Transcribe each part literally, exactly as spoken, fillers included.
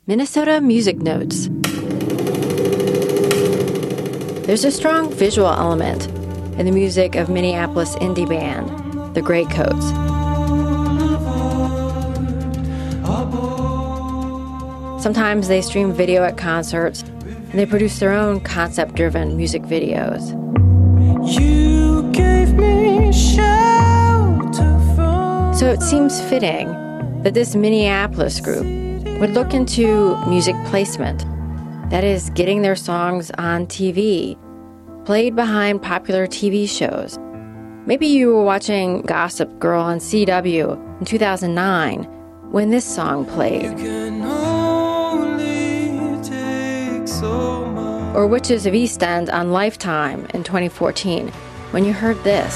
Minnesota Music Notes. There's a strong visual element in the music of Minneapolis indie band, The Greatcoats. Sometimes they stream video at concerts, and they produce their own concept-driven music videos. You gave me shelter from... So it seems fitting that this Minneapolis group would look into music placement, that is, getting their songs on T V, played behind popular T V shows. Maybe you were watching Gossip Girl on C W in two thousand nine when this song played. Or Witches of East End on Lifetime in twenty fourteen when you heard this.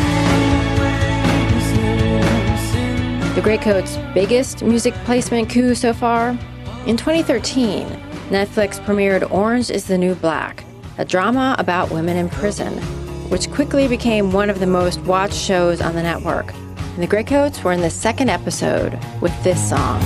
The Greatcoats' biggest music placement coup so far? In twenty thirteen, Netflix premiered Orange is the New Black, a drama about women in prison, which quickly became one of the most watched shows on the network. And the Greatcoats were in the second episode with this song.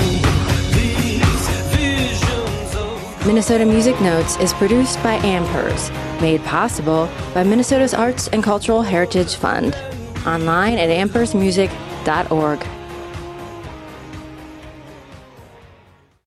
Minnesota Music Notes is produced by Ampers, made possible by Minnesota's Arts and Cultural Heritage Fund. Online at ampers music dot org.